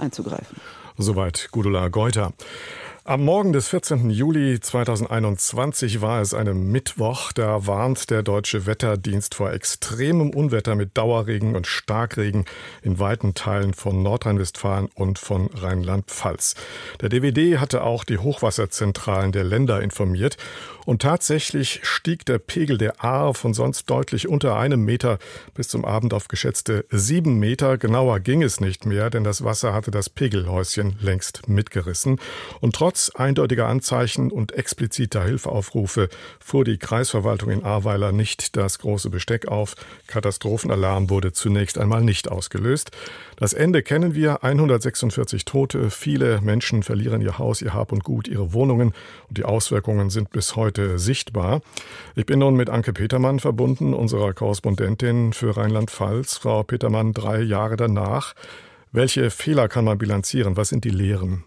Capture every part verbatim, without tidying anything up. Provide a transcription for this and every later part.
einzugreifen. Soweit Gudula Geuter. Am Morgen des vierzehnten Juli zweitausendeinundzwanzig war es einem Mittwoch. Da warnt der Deutsche Wetterdienst vor extremem Unwetter mit Dauerregen und Starkregen in weiten Teilen von Nordrhein-Westfalen und von Rheinland-Pfalz. Der D W D hatte auch die Hochwasserzentralen der Länder informiert. Und tatsächlich stieg der Pegel der Ahr von sonst deutlich unter einem Meter bis zum Abend auf geschätzte sieben Meter. Genauer ging es nicht mehr, denn das Wasser hatte das Pegelhäuschen längst mitgerissen. Und trotz eindeutiger Anzeichen und expliziter Hilfeaufrufe fuhr die Kreisverwaltung in Ahrweiler nicht das große Besteck auf. Katastrophenalarm wurde zunächst einmal nicht ausgelöst. Das Ende kennen wir, hundertsechsundvierzig Tote. Viele Menschen verlieren ihr Haus, ihr Hab und Gut, ihre Wohnungen. Und die Auswirkungen sind bis heute sichtbar. Ich bin nun mit Anke Petermann verbunden, unserer Korrespondentin für Rheinland-Pfalz. Frau Petermann, drei Jahre danach. Welche Fehler kann man bilanzieren? Was sind die Lehren?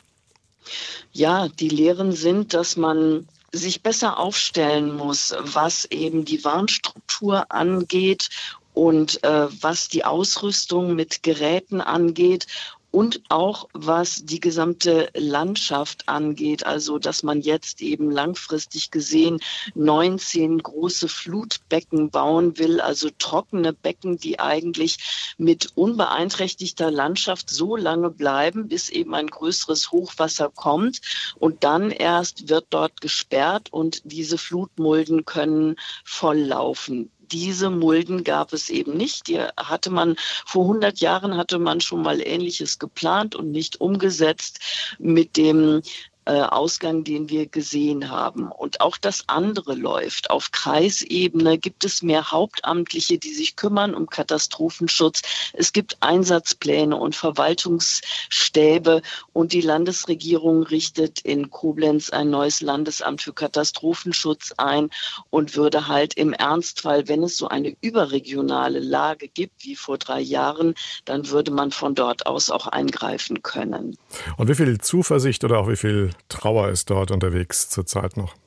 Ja, die Lehren sind, dass man sich besser aufstellen muss, was eben die Warnstruktur angeht und äh, was die Ausrüstung mit Geräten angeht. Und auch was die gesamte Landschaft angeht, also dass man jetzt eben langfristig gesehen neunzehn große Flutbecken bauen will, also trockene Becken, die eigentlich mit unbeeinträchtigter Landschaft so lange bleiben, bis eben ein größeres Hochwasser kommt. Und dann erst wird dort gesperrt und diese Flutmulden können volllaufen. Diese Mulden gab es eben nicht. Die hatte man, vor hundert Jahren hatte man schon mal Ähnliches geplant und nicht umgesetzt mit dem Ausgang, den wir gesehen haben. Und auch das andere läuft. Auf Kreisebene gibt es mehr Hauptamtliche, die sich kümmern um Katastrophenschutz. Es gibt Einsatzpläne und Verwaltungsstäbe und die Landesregierung richtet in Koblenz ein neues Landesamt für Katastrophenschutz ein und würde halt im Ernstfall, wenn es so eine überregionale Lage gibt wie vor drei Jahren, dann würde man von dort aus auch eingreifen können. Und wie viel Zuversicht oder auch wie viel Trauer ist dort unterwegs zurzeit noch?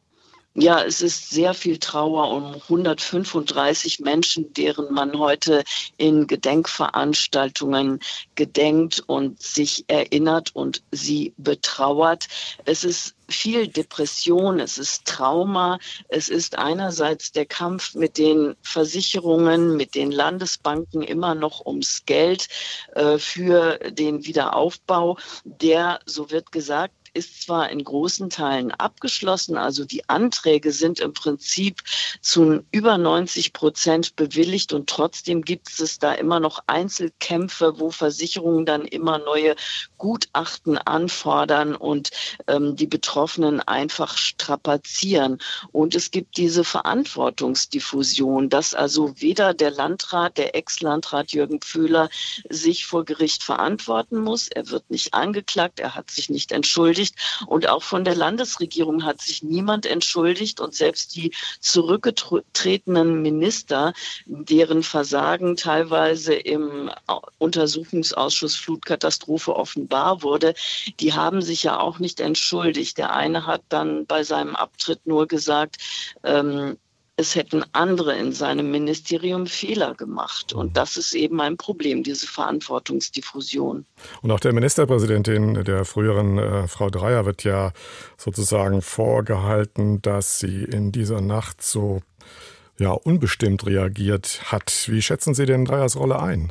Ja, es ist sehr viel Trauer um hundertfünfunddreißig Menschen, deren man heute in Gedenkveranstaltungen gedenkt und sich erinnert und sie betrauert. Es ist viel Depression, es ist Trauma, es ist einerseits der Kampf mit den Versicherungen, mit den Landesbanken immer noch ums Geld äh, für den Wiederaufbau, der, so wird gesagt, ist zwar in großen Teilen abgeschlossen, also die Anträge sind im Prinzip zu über neunzig Prozent bewilligt und trotzdem gibt es da immer noch Einzelkämpfe, wo Versicherungen dann immer neue Gutachten anfordern und ähm, die Betroffenen einfach strapazieren. Und es gibt diese Verantwortungsdiffusion, dass also weder der Landrat, der Ex-Landrat Jürgen Pföhler sich vor Gericht verantworten muss, er wird nicht angeklagt, er hat sich nicht entschuldigt. Und auch von der Landesregierung hat sich niemand entschuldigt und selbst die zurückgetretenen Minister, deren Versagen teilweise im Untersuchungsausschuss Flutkatastrophe offenbar wurde, die haben sich ja auch nicht entschuldigt. Der eine hat dann bei seinem Abtritt nur gesagt, ähm, es hätten andere in seinem Ministerium Fehler gemacht. Und das ist eben ein Problem, diese Verantwortungsdiffusion. Und auch der Ministerpräsidentin, der früheren äh, Frau Dreyer, wird ja sozusagen vorgehalten, dass sie in dieser Nacht so ja, unbestimmt reagiert hat. Wie schätzen Sie denn Dreyers Rolle ein?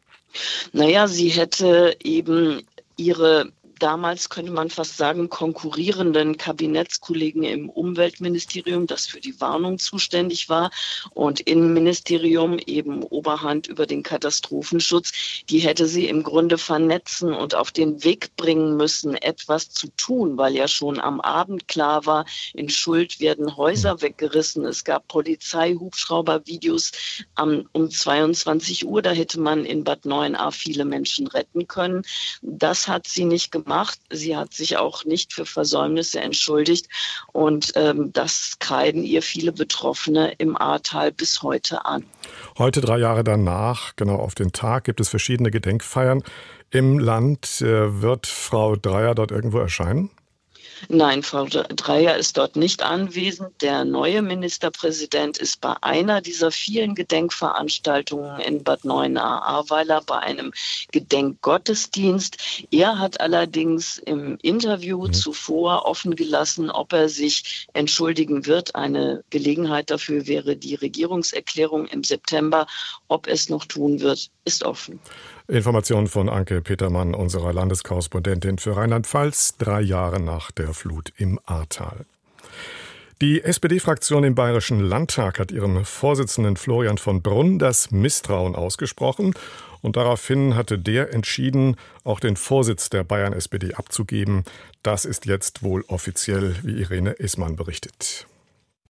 Naja, sie hätte eben ihre damals, könnte man fast sagen, konkurrierenden Kabinettskollegen im Umweltministerium, das für die Warnung zuständig war, und Innenministerium eben Oberhand über den Katastrophenschutz, die hätte sie im Grunde vernetzen und auf den Weg bringen müssen, etwas zu tun, weil ja schon am Abend klar war, in Schuld werden Häuser weggerissen. Es gab Polizei-Hubschrauber-Videos um, um zweiundzwanzig Uhr, da hätte man in Bad Neuenahr viele Menschen retten können. Das hat sie nicht gemacht. Sie hat sich auch nicht für Versäumnisse entschuldigt und ähm, das kreiden ihr viele Betroffene im Ahrtal bis heute an. Heute, drei Jahre danach, genau auf den Tag, gibt es verschiedene Gedenkfeiern im Land. Wird Frau Dreyer dort irgendwo erscheinen? Nein, Frau Dreyer ist dort nicht anwesend. Der neue Ministerpräsident ist bei einer dieser vielen Gedenkveranstaltungen in Bad Neuenahr-Ahrweiler bei einem Gedenkgottesdienst. Er hat allerdings im Interview mhm. zuvor offen gelassen, ob er sich entschuldigen wird. Eine Gelegenheit dafür wäre die Regierungserklärung im September. Ob es noch tun wird, ist offen. Informationen von Anke Petermann, unserer Landeskorrespondentin für Rheinland-Pfalz, drei Jahre nach der Flut im Ahrtal. Die S P D-Fraktion im Bayerischen Landtag hat ihrem Vorsitzenden Florian von Brunn das Misstrauen ausgesprochen. Und daraufhin hatte der entschieden, auch den Vorsitz der Bayern-S P D abzugeben. Das ist jetzt wohl offiziell, wie Irene Ismann berichtet.